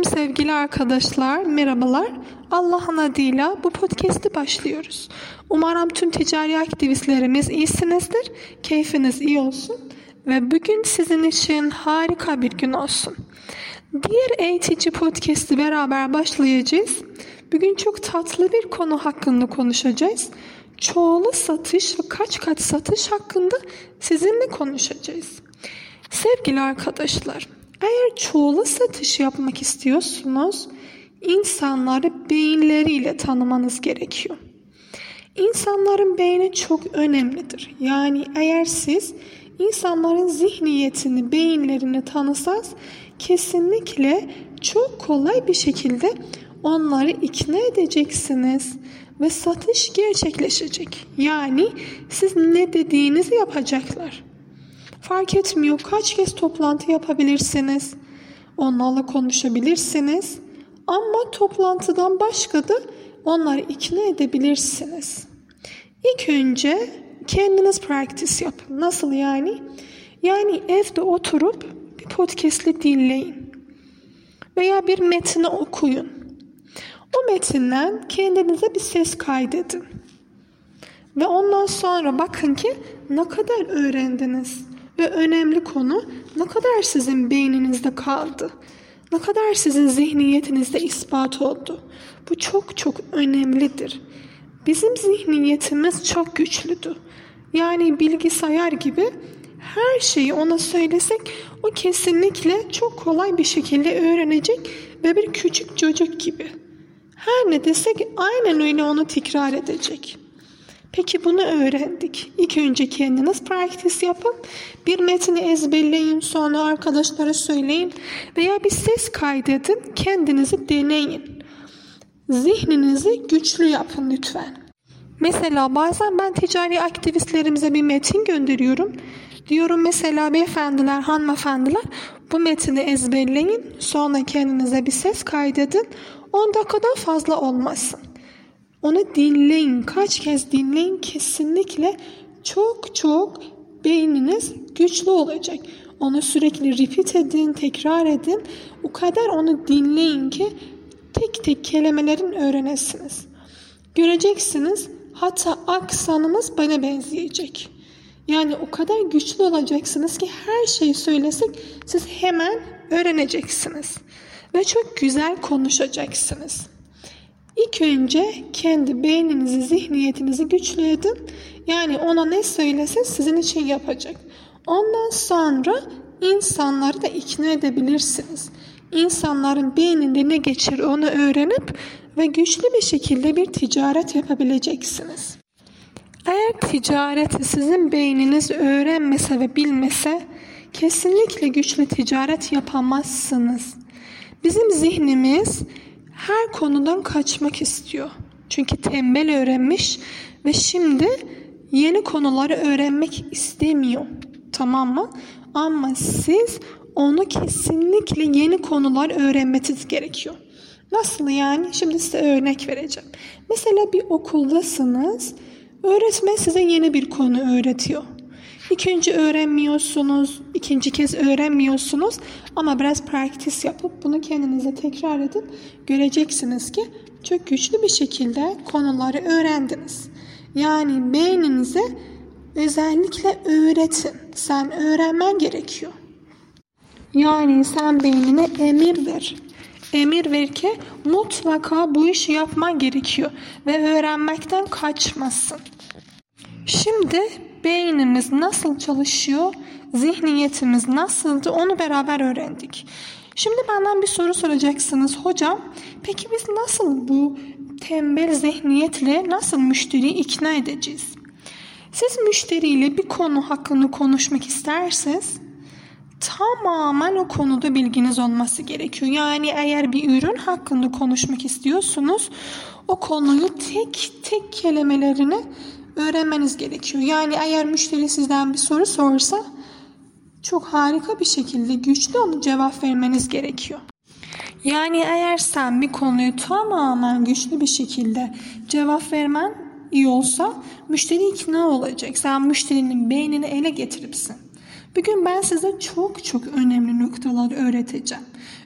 Sevgili arkadaşlar, merhabalar. Allah'ın adıyla bu podcast'i başlıyoruz. Umarım tüm ticari aktivistlerimiz iyisinizdir, keyfiniz iyi olsun ve bugün sizin için harika bir gün olsun. Diğer eğitici podcast'i beraber başlayacağız. Bugün çok tatlı bir konu hakkında konuşacağız. Çoğulu satış ve kaç kat satış hakkında sizinle konuşacağız. Sevgili arkadaşlar, eğer çoğulu satış yapmak istiyorsunuz, insanları beyinleriyle tanımanız gerekiyor. İnsanların beyni çok önemlidir. Yani eğer siz insanların zihniyetini, beyinlerini tanısanız kesinlikle çok kolay bir şekilde onları ikna edeceksiniz ve satış gerçekleşecek. Yani siz ne dediğinizi yapacaklar. Fark etmiyor, kaç kez toplantı yapabilirsiniz, onlarla konuşabilirsiniz ama toplantıdan başka da onları ikna edebilirsiniz. İlk önce kendiniz practice yapın. Nasıl yani? Yani evde oturup bir podcast'le dinleyin veya bir metni okuyun. O metinden kendinize bir ses kaydedin ve ondan sonra bakın ki ne kadar öğrendiniz. Ve önemli konu ne kadar sizin beyninizde kaldı. Ne kadar sizin zihniyetinizde ispat oldu. Bu çok çok önemlidir. Bizim zihniyetimiz çok güçlüdür. Yani bilgisayar gibi her şeyi ona söylesek o kesinlikle çok kolay bir şekilde öğrenecek ve bir küçük çocuk gibi. Her ne desek aynen öyle onu tekrar edecek. Peki bunu öğrendik. İlk önce kendiniz practice yapın. Bir metni ezberleyin, sonra arkadaşlara söyleyin veya bir ses kaydedin, kendinizi deneyin. Zihninizi güçlü yapın lütfen. Mesela bazen ben ticari aktivistlerimize bir metin gönderiyorum. Diyorum mesela beyefendiler, hanımefendiler bu metni ezberleyin, sonra kendinize bir ses kaydedin. 10 dakikadan fazla olmasın. Onu dinleyin, kaç kez dinleyin, kesinlikle çok beyniniz güçlü olacak. Onu sürekli repeat edin, tekrar edin. O kadar onu dinleyin ki tek tek kelimelerin öğrenesiniz. Göreceksiniz, hatta aksanınız bana benzeyecek. Yani o kadar güçlü olacaksınız ki her şeyi söylesek siz hemen öğreneceksiniz. Ve çok güzel konuşacaksınız. İlk önce kendi beyninizi, zihniyetinizi güçlü edin. Yani ona ne söylese sizin için yapacak. Ondan sonra insanları da ikna edebilirsiniz. İnsanların beyninde ne geçir onu öğrenip ve güçlü bir şekilde bir ticaret yapabileceksiniz. Eğer ticareti sizin beyniniz öğrenmese ve bilmese kesinlikle güçlü ticaret yapamazsınız. Bizim zihnimiz her konudan kaçmak istiyor. Çünkü tembel öğrenmiş ve şimdi yeni konuları öğrenmek istemiyor. Tamam mı? Ama siz onu kesinlikle yeni konular öğrenmeniz gerekiyor. Nasıl yani? Şimdi size örnek vereceğim. Mesela bir okuldasınız. Öğretmen size yeni bir konu öğretiyor. İlk önce öğrenmiyorsunuz, ikinci kez öğrenmiyorsunuz ama biraz practice yapıp bunu kendinize tekrar edip göreceksiniz ki çok güçlü bir şekilde konuları öğrendiniz. Yani beyninize özellikle öğretin. Sen öğrenmen gerekiyor. Yani sen beynine emir ver. Emir ver ki mutlaka bu işi yapman gerekiyor ve öğrenmekten kaçmasın. Şimdi beynimiz nasıl çalışıyor, zihniyetimiz nasıldı onu beraber öğrendik. Şimdi benden bir soru soracaksınız. Hocam, peki biz nasıl bu tembel zihniyetle nasıl müşteriyi ikna edeceğiz? Siz müşteriyle bir konu hakkında konuşmak isterseniz tamamen o konuda bilginiz olması gerekiyor. Yani eğer bir ürün hakkında konuşmak istiyorsunuz, o konuyu tek kelimelerini öğrenmeniz gerekiyor. Yani eğer müşteri sizden bir soru sorsa çok harika bir şekilde güçlü ona cevap vermeniz gerekiyor. Yani eğer sen bir konuyu tamamen güçlü bir şekilde cevap vermen iyi olsa müşteri ikna olacak. Sen müşterinin beynini ele getiripsin. Bugün ben size çok önemli noktalar öğreteceğim.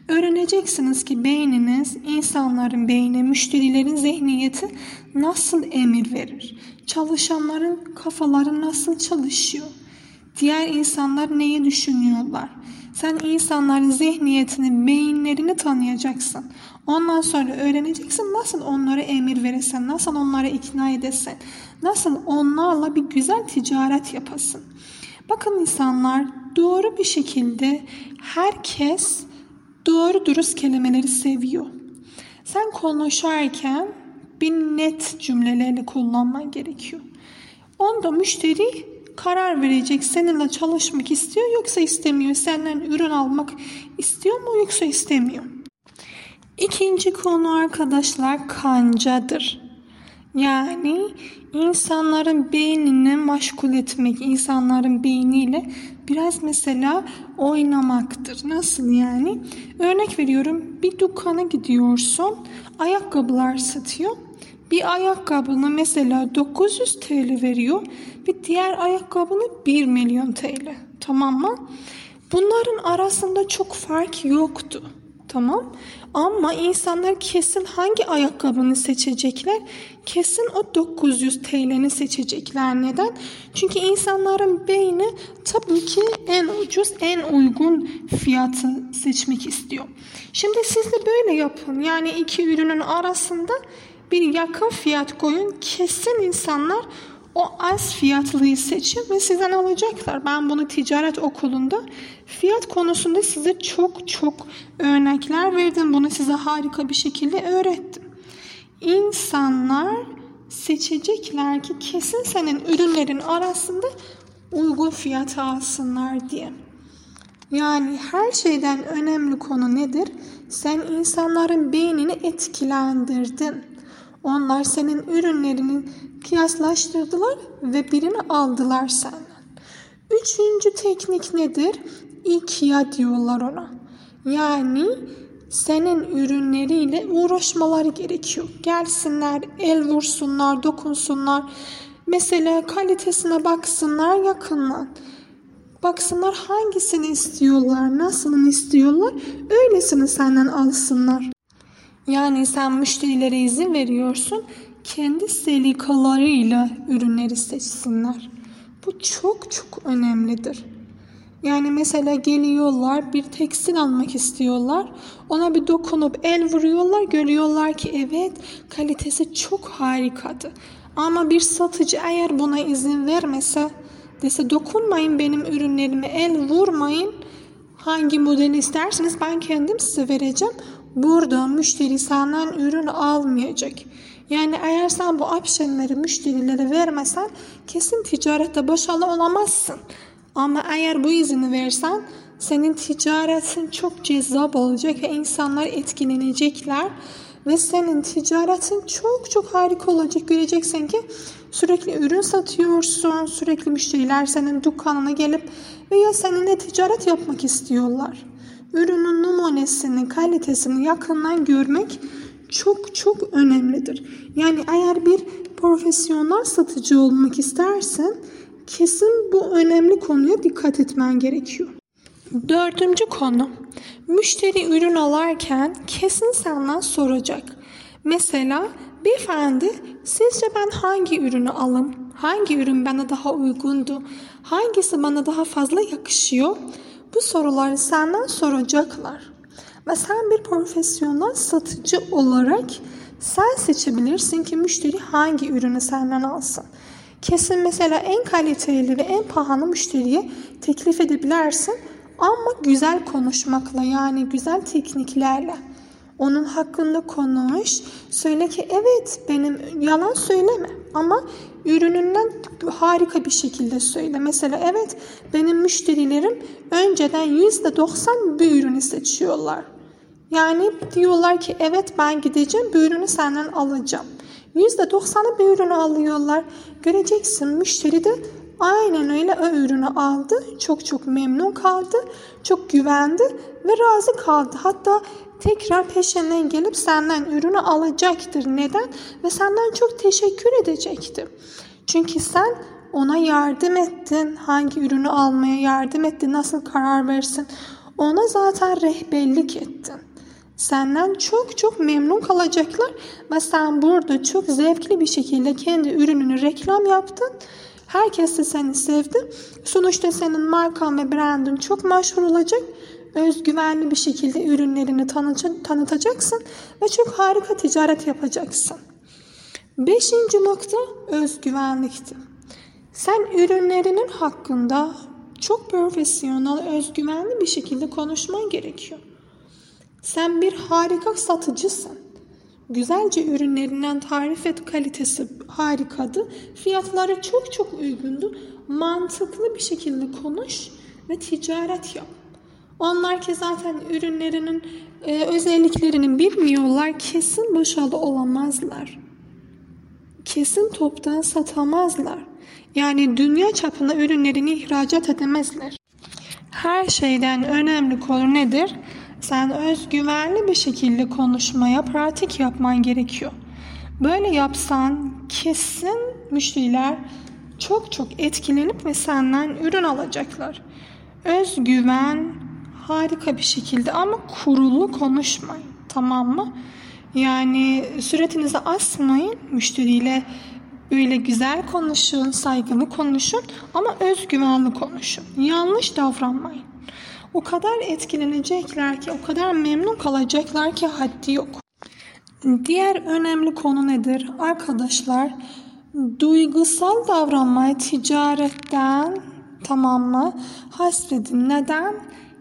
Öğreneceksiniz ki beyniniz, insanların beyni, müşterilerin zihniyeti nasıl emir verir? Çalışanların kafaları nasıl çalışıyor? Diğer insanlar neyi düşünüyorlar? Sen insanların zihniyetini, beyinlerini tanıyacaksın. Ondan sonra öğreneceksin nasıl onlara emir verirsen, nasıl onlara ikna edersen, nasıl onlarla bir güzel ticaret yapasın. Bakın insanlar, doğru bir şekilde herkes doğru dürüst kelimeleri seviyor. Sen konuşarken bir net cümlelerle kullanman gerekiyor. Onda müşteri karar verecek, seninle çalışmak istiyor yoksa istemiyor. Senden ürün almak istiyor mu yoksa istemiyor. İkinci konu arkadaşlar kancadır. Yani insanların beynini meşgul etmek, insanların beyniyle biraz mesela oynamaktır. Nasıl yani? Örnek veriyorum, bir dükkana gidiyorsun, ayakkabılar satıyor. Bir ayakkabını mesela 900 TL veriyor, bir diğer ayakkabını 1 milyon TL. Tamam mı? Bunların arasında çok fark yoktu. Tamam. Ama insanlar kesin hangi ayakkabını seçecekler? Kesin o 900 TL'ni seçecekler. Neden? Çünkü insanların beyni tabii ki en ucuz, en uygun fiyatı seçmek istiyor. Şimdi siz de böyle yapın. Yani iki ürünün arasında bir yakın fiyat koyun. Kesin insanlar o az fiyatlıyı seçin ve sizden alacaklar. Ben bunu ticaret okulunda fiyat konusunda size çok örnekler verdim. Bunu size harika bir şekilde öğrettim. İnsanlar seçecekler ki kesin senin ürünlerin arasında uygun fiyatı alsınlar diye. Yani her şeyden önemli konu nedir? Sen insanların beynini etkilendirdin. Onlar senin ürünlerini kıyaslaştırdılar ve birini aldılar senden. Üçüncü teknik nedir? İkya diyorlar ona. Yani senin ürünleriyle uğraşmaları gerekiyor. Gelsinler, el vursunlar, dokunsunlar. Mesela kalitesine baksınlar yakından. Baksınlar hangisini istiyorlar, nasılını istiyorlar. Öylesini senden alsınlar. Yani sen müşterilere izin veriyorsun, kendi selikalarıyla ürünleri seçsinler. Bu çok önemlidir. Yani mesela geliyorlar, bir tekstil almak istiyorlar. Ona bir dokunup el vuruyorlar, görüyorlar ki evet kalitesi çok harikadı. Ama bir satıcı eğer buna izin vermese, dese dokunmayın benim ürünlerime, el vurmayın. Hangi modeli isterseniz ben kendim size vereceğim. Burada müşteri senden ürün almayacak. Yani eğer sen bu opsiyonları müşterilere vermesen kesin ticarette başarılı olamazsın. Ama eğer bu izini versen senin ticaretin çok cezap olacak ve insanlar etkilenecekler. Ve senin ticaretin çok harika olacak. Göreceksin ki sürekli ürün satıyorsun, sürekli müşteriler senin dükkanına gelip veya seninle ticaret yapmak istiyorlar. Ürünün numunesini, kalitesini yakından görmek çok önemlidir. Yani eğer bir profesyonel satıcı olmak istersen kesin bu önemli konuya dikkat etmen gerekiyor. Dördüncü konu. Müşteri ürün alırken kesin senden soracak. Mesela beyefendi sizce ben hangi ürünü alayım? Hangi ürün bana daha uygundu? Hangisi bana daha fazla yakışıyor? Bu soruları senden soracaklar. Ve sen bir profesyonel satıcı olarak sen seçebilirsin ki müşteri hangi ürünü senden alsın. Kesin mesela en kaliteli ve en pahalı müşteriye teklif edebilirsin. Ama güzel konuşmakla, yani güzel tekniklerle onun hakkında konuş. Söyle ki evet, benim yalan söyleme ama ürününden harika bir şekilde söyle. Mesela evet, benim müşterilerim önceden %90 bir ürünü seçiyorlar. Yani diyorlar ki evet ben gideceğim bu ürünü senden alacağım. %90'ı bir ürünü alıyorlar. Göreceksin müşteri de aynen öyle o ürünü aldı. Çok memnun kaldı. Çok güvendi ve razı kaldı. Hatta tekrar peşinden gelip senden ürünü alacaktır. Neden? Ve senden çok teşekkür edecektir. Çünkü sen ona yardım ettin. Hangi ürünü almaya yardım ettin? Nasıl karar versin? Ona zaten rehberlik ettin. Senden çok çok memnun kalacaklar ve sen burada çok zevkli bir şekilde kendi ürününü reklam yaptın. Herkes de seni sevdi. Sonuçta senin markan ve brandin çok meşhur olacak. Özgüvenli bir şekilde ürünlerini tanıtacaksın ve çok harika ticaret yapacaksın. 5. nokta özgüvenlikti. Sen ürünlerinin hakkında çok profesyonel, özgüvenli bir şekilde konuşman gerekiyor. Sen bir harika satıcısın. Güzelce ürünlerinden tarif et, kalitesi harikadı. Fiyatları çok çok uygundu. Mantıklı bir şekilde konuş ve ticaret yap. Onlar ki zaten ürünlerinin özelliklerini bilmiyorlar. Kesin başarılı olamazlar. Kesin toptan satamazlar. Yani dünya çapında ürünlerini ihracat edemezler. Her şeyden önemli konu nedir? Sen özgüvenli bir şekilde konuşmaya, pratik yapman gerekiyor. Böyle yapsan kesin müşteriler çok çok etkilenip ve senden ürün alacaklar. Özgüven harika bir şekilde ama kurulu konuşmayın, tamam mı? Yani suratınızı asmayın, müşteriyle böyle güzel konuşun, saygılı konuşun ama özgüvenli konuşun. Yanlış davranmayın. O kadar etkilenecekler ki, o kadar memnun kalacaklar ki haddi yok. Diğer önemli konu nedir? Arkadaşlar, duygusal davranmayı ticaretten, tamam mı, hasredin. Neden?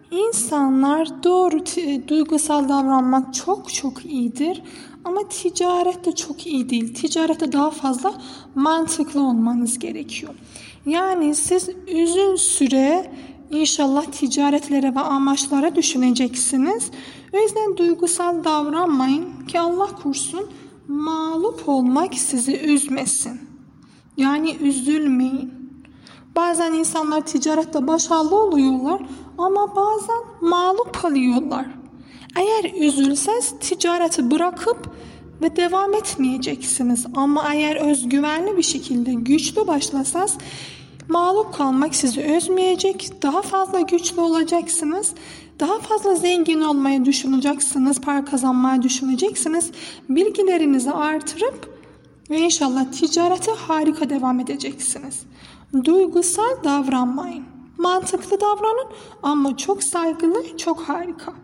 İnsanlar doğru duygusal davranmak çok çok iyidir. Ama ticarette çok iyi değil. Ticarette daha fazla mantıklı olmanız gerekiyor. Yani siz uzun süre İnşallah ticaretlere ve amaçlara düşüneceksiniz. O yüzden duygusal davranmayın ki Allah korusun mağlup olmak sizi üzmesin. Yani üzülmeyin. Bazen insanlar ticarette başarılı oluyorlar ama bazen mağlup kalıyorlar. Eğer üzülseniz ticareti bırakıp ve devam etmeyeceksiniz. Ama eğer özgüvenli bir şekilde güçlü başlasanız mağlup kalmak sizi üzmeyecek, daha fazla güçlü olacaksınız, daha fazla zengin olmayı düşüneceksiniz, para kazanmayı düşüneceksiniz, bilgilerinizi artırıp ve inşallah ticarete harika devam edeceksiniz. Duygusal davranmayın, mantıklı davranın ama çok saygılı, çok harika.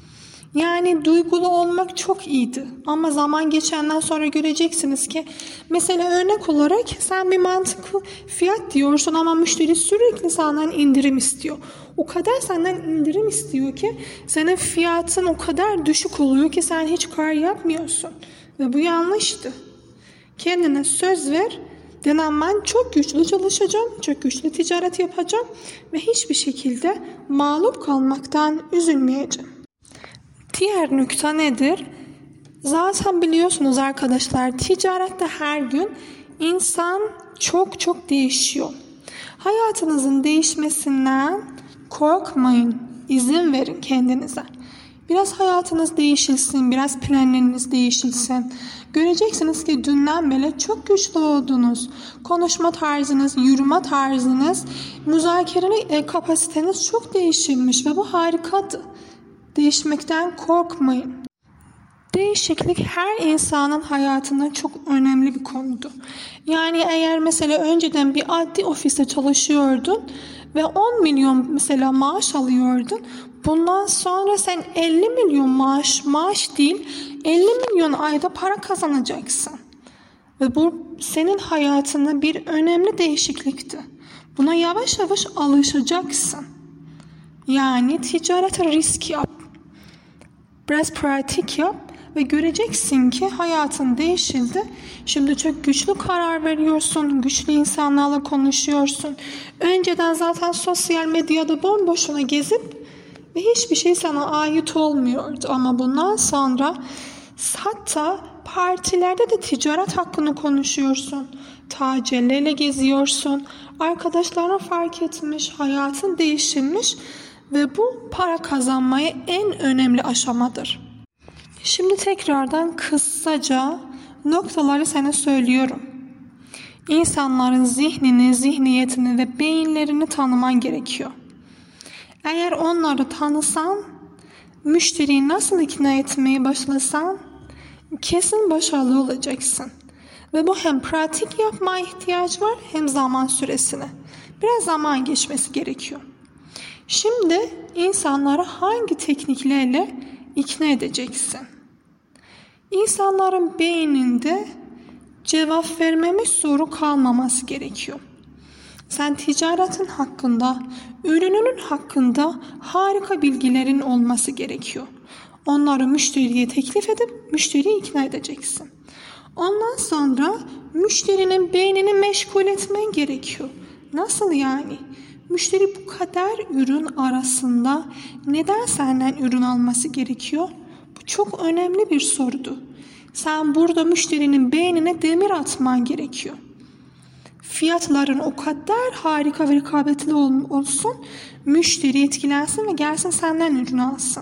Yani duygulu olmak çok iyiydi. Ama zaman geçenden sonra göreceksiniz ki mesela örnek olarak sen bir mantıklı fiyat diyorsun ama müşteri sürekli senden indirim istiyor. O kadar senden indirim istiyor ki senin fiyatın o kadar düşük oluyor ki sen hiç kar yapmıyorsun. Ve bu yanlıştı. Kendine söz ver. Ben çok güçlü çalışacağım, çok güçlü ticaret yapacağım ve hiçbir şekilde mağlup kalmaktan üzülmeyeceğim. Diğer nokta nedir? Zaten biliyorsunuz arkadaşlar, ticarette her gün insan çok çok değişiyor. Hayatınızın değişmesinden korkmayın, izin verin kendinize. Biraz hayatınız değişilsin, biraz planlarınız değişilsin. Göreceksiniz ki dünden beri çok güçlü oldunuz. Konuşma tarzınız, yürüme tarzınız, müzakere kapasiteniz çok değişilmiş ve bu harikadır. Değişmekten korkmayın. Değişiklik her insanın hayatında çok önemli bir konudur. Yani eğer mesela önceden bir adli ofiste çalışıyordun ve 10 milyon mesela maaş alıyordun. Bundan sonra sen 50 milyon maaş değil 50 milyon ayda para kazanacaksın. Ve bu senin hayatında bir önemli değişiklikti. Buna yavaş yavaş alışacaksın. Yani ticarete risk yap. Biraz pratik yap ve göreceksin ki hayatın değişildi. Şimdi çok güçlü karar veriyorsun, güçlü insanlarla konuşuyorsun. Önceden zaten sosyal medyada bomboşuna gezip ve hiçbir şey sana ait olmuyordu. Ama bundan sonra hatta partilerde de ticaret hakkında konuşuyorsun. Tacirlerle geziyorsun. Arkadaşlarına fark etmiş, hayatın değişilmiş. Ve bu para kazanmaya en önemli aşamadır. Şimdi tekrardan kısaca noktaları sana söylüyorum. İnsanların zihnini, zihniyetini ve beyinlerini tanıman gerekiyor. Eğer onları tanısan, müşteriyi nasıl ikna etmeye başlasan kesin başarılı olacaksın. Ve bu hem pratik yapmaya ihtiyaç var hem zaman süresine. Biraz zaman geçmesi gerekiyor. Şimdi insanları hangi tekniklerle ikna edeceksin? İnsanların beyninde cevap vermemiş soru kalmaması gerekiyor. Sen ticaretin hakkında, ürününün hakkında harika bilgilerin olması gerekiyor. Onları müşteriye teklif edip müşteriyi ikna edeceksin. Ondan sonra müşterinin beynini meşgul etmen gerekiyor. Nasıl yani? Müşteri bu kadar ürün arasında neden senden ürün alması gerekiyor? Bu çok önemli bir sorudu. Sen burada müşterinin beynine demir atman gerekiyor. Fiyatların o kadar harika ve rekabetli olsun, müşteri etkilensin ve gelsin senden ürün alsın.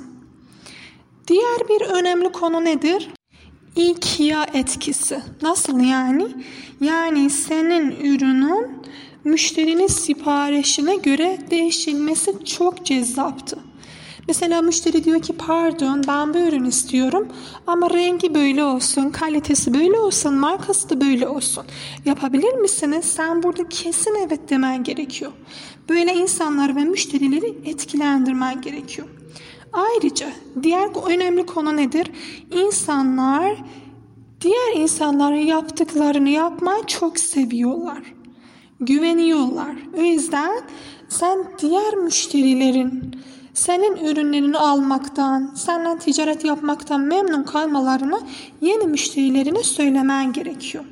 Diğer bir önemli konu nedir? İKEA etkisi. Nasıl yani? Yani senin ürünün müşterinin siparişine göre değişilmesi çok cezzaptı. Mesela müşteri diyor ki pardon ben bu ürün istiyorum ama rengi böyle olsun, kalitesi böyle olsun, markası da böyle olsun. Yapabilir misiniz? Sen burada kesin evet demen gerekiyor. Böyle insanları ve müşterileri etkilendirmen gerekiyor. Ayrıca diğer önemli konu nedir? İnsanlar diğer insanların yaptıklarını yapmayı çok seviyorlar. Güveniyorlar. O yüzden sen diğer müşterilerin senin ürünlerini almaktan, senden ticaret yapmaktan memnun kalmalarını yeni müşterilerine söylemen gerekiyor.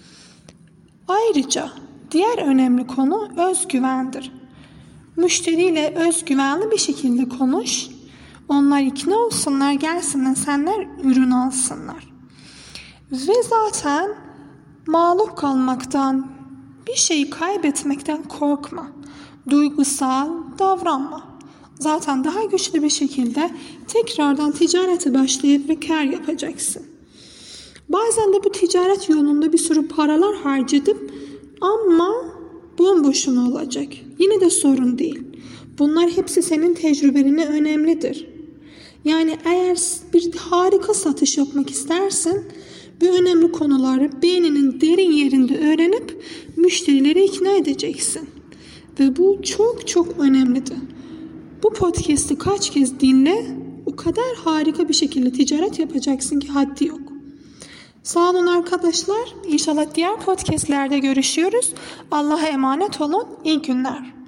Ayrıca diğer önemli konu özgüvendir. Müşteriyle özgüvenli bir şekilde konuş. Onlar ikna olsunlar, gelsinler senden ürün alsınlar. Ve zaten mağlup kalmaktan, bir şeyi kaybetmekten korkma. Duygusal davranma. Zaten daha güçlü bir şekilde tekrardan ticarete başlayıp ve kar yapacaksın. Bazen de bu ticaret yolunda bir sürü paralar harcadım ama bomboşuna olacak. Yine de sorun değil. Bunlar hepsi senin tecrübeline önemlidir. Yani eğer bir harika satış yapmak istersen bu önemli konuları beyninin derin yerinde öğrenip müşterileri ikna edeceksin. Ve bu çok çok önemlidir. Bu podcast'i kaç kez dinle, o kadar harika bir şekilde ticaret yapacaksın ki haddi yok. Sağ olun arkadaşlar. İnşallah diğer podcast'lerde görüşüyoruz. Allah'a emanet olun. İyi günler.